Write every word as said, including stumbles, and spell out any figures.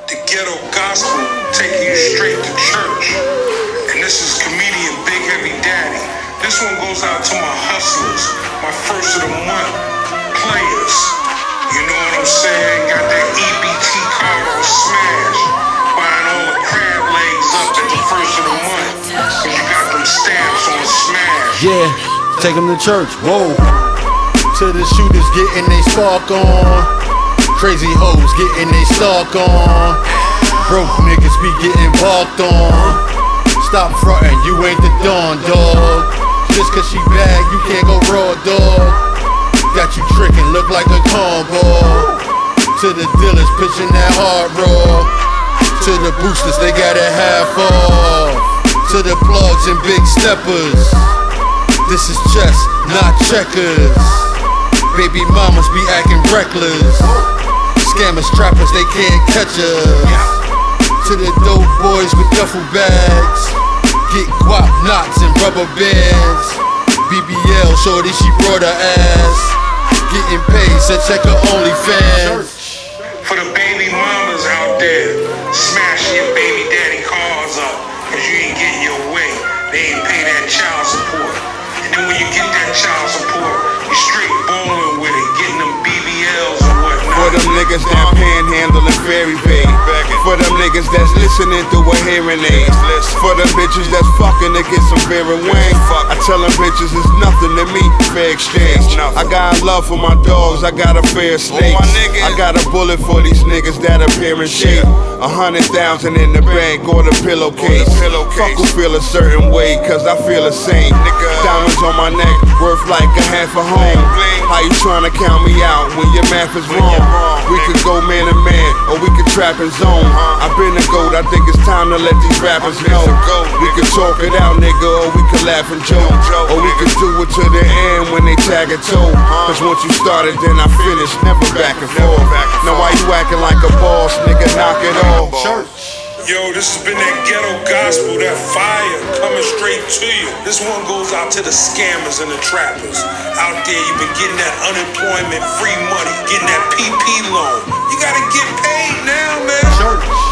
The ghetto gospel taking you straight to church. And this is comedian Big Heavy Daddy. This one goes out to my hustlers, my first of the month players. You know what I'm saying? Got that E B T card on smash. Buying all the crab legs up at the first of the month. Cause you got them stamps on smash. Yeah, take them to church. Whoa. To the shooters getting they spark on. Crazy hoes getting they stalk on. Broke niggas be getting balked on. Stop frontin', you ain't the Dawn, dog. Just cause she bad, you can't go raw, dog. Got you trickin', look like a cornball. To the dealers pitching that hard raw. To the boosters, they got it half off. To the plugs and big steppers, this is chess, not checkers. Baby mamas be acting reckless. Scammers, trappers, they can't catch us. To the dope boys with duffel bags, get guap knots and rubber bands. B B L, shorty, she brought her ass. Getting paid, so check her OnlyFans. For the baby mamas out there, smash your baby daddy cars up, cause you ain't getting your way. They ain't pay that child support. And then when you get that child support, you straight ballin' with it, getting them B B Ls or whatnot. For them niggas that panhandle and fairy bay. For them niggas that's listening through a hearing aid. For them bitches that's fucking to get some beer and wing. I tell them bitches it's nothing to me, fair exchange. I got love for my dogs, I got a fair snake. I got a bullet for these niggas that appear in shape. A hundred thousand in the bank or the pillowcase. Fuck who feel a certain way, cause I feel the same. Diamonds on my neck, worth like a half a home. How you tryna count me out when your math is wrong? We could go man to man, or we could trap and zone. I've been a goat, I think it's time to let these rappers know. We could talk it out, nigga, or we could laugh and joke. Or we could do it to the end when they tag a toe. Cause once you started, then I finished, never back and forth. Now why you acting like a boss, nigga, knock it off. Yo, this has been that ghetto gospel, that fire coming straight to you. This one goes out to the scammers and the trappers. Out there, you've been getting that unemployment free money, getting that P P loan. You gotta get paid now, man. Church.